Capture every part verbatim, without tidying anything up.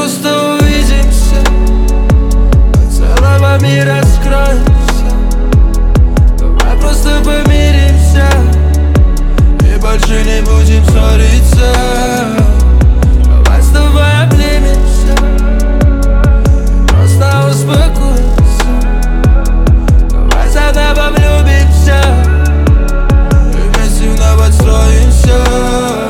просто увидимся, от целого мира скроемся. Давай просто помиримся и больше не будем ссориться. Давай с тобой обнимемся и просто успокоимся. Давай заново влюбимся и вместе вновь отстроимся.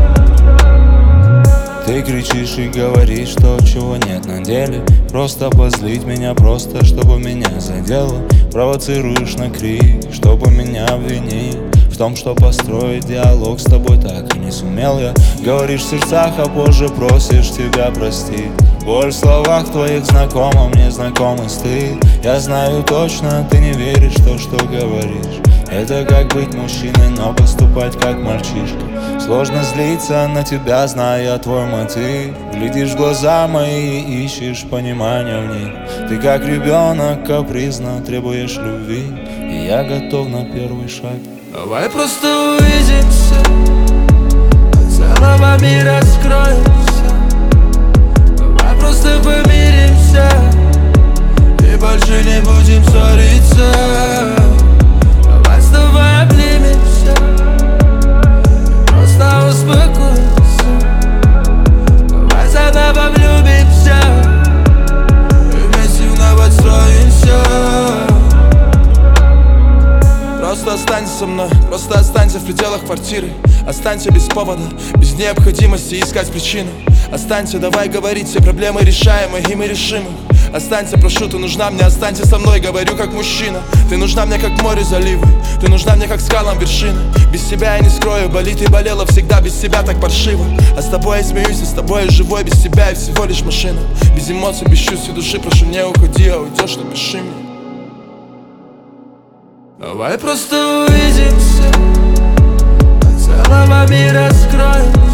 Ты кричишь и говоришь то, чего нет на деле. Просто позлить меня, просто чтобы меня задело. Провоцируешь на крик, чтобы меня обвинить в том, что построить диалог с тобой так и не сумел я. Говоришь в сердцах, а позже просишь тебя простить. Боль в словах твоих знакома, мне знакомый стыд. Я знаю точно, ты не веришь в то, что говоришь. Это как быть мужчиной, но поступать как мальчишка. Сложно злиться на тебя, зная твой мотив. Глядишь в глаза мои и ищешь понимания в них. Ты как ребенок капризно требуешь любви, и я готов на первый шаг. Давай просто увидимся, от целого мира скроемся. Давай просто помиримся и больше не будем ссориться. Давай с тобой обнимемся и просто успокоимся. Давай заново влюбимся и вместе вновь отстроимся. Просто останься со мной, просто останься в пределах квартиры. Останься без повода, без необходимости искать причину. Останься, давай говорить, все проблемы решаемы, и мы решим их. Останься, прошу, ты нужна мне, останься со мной, говорю как мужчина. Ты нужна мне как море заливы, ты нужна мне как скалам вершины. Без тебя я не скрою, болит и болела всегда, без тебя так паршиво. А с тобой я смеюсь, а с тобой я живой, без тебя я всего лишь машина. Без эмоций, без чувств и души, прошу, не уходи, а уйдешь, напиши мне. Давай просто увидимся, от целого мира скроемся.